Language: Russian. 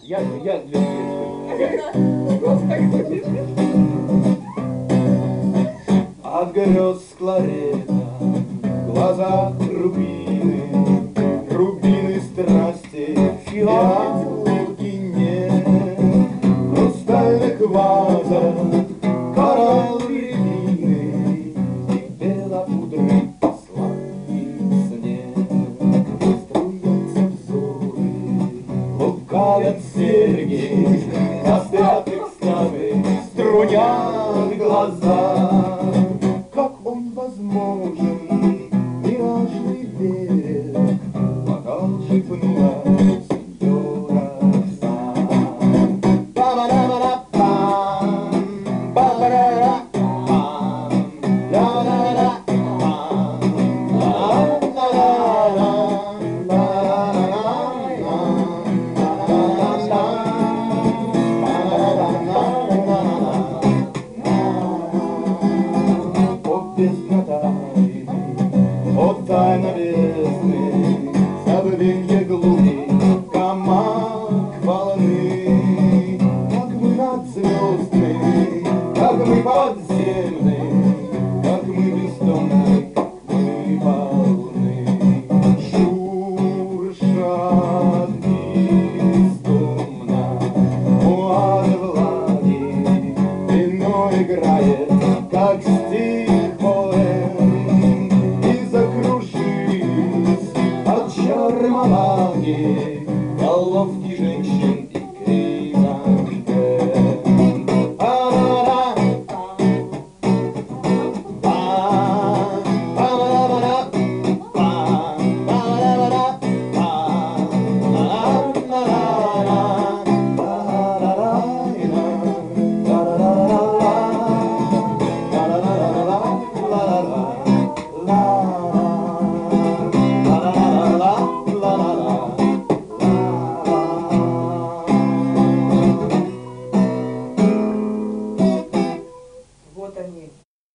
Я для детства. От грез скларета в глазах рубины, рубины страсти, яблоки нет. В хрустальных вазах коралл рябины и белопудры сладкий снег. Струятся взоры, лукавят серьги, острят экстазы, струнят глаза. Как он возможен, миражный берег, бокал шепнула сеньора Оксана. Ба-ба-да-ба-да-пам, ба-ба-да-да-пам, да-да-да-пам, о тайна бездны, забвенье глубин, камак волны. Как мы над звездами, как мы подземны, как мы бездомны, как мы полны. Шуршат бездумно муары влаги, вино играет, как стих поэм, и закружились от чар малаги головки женщин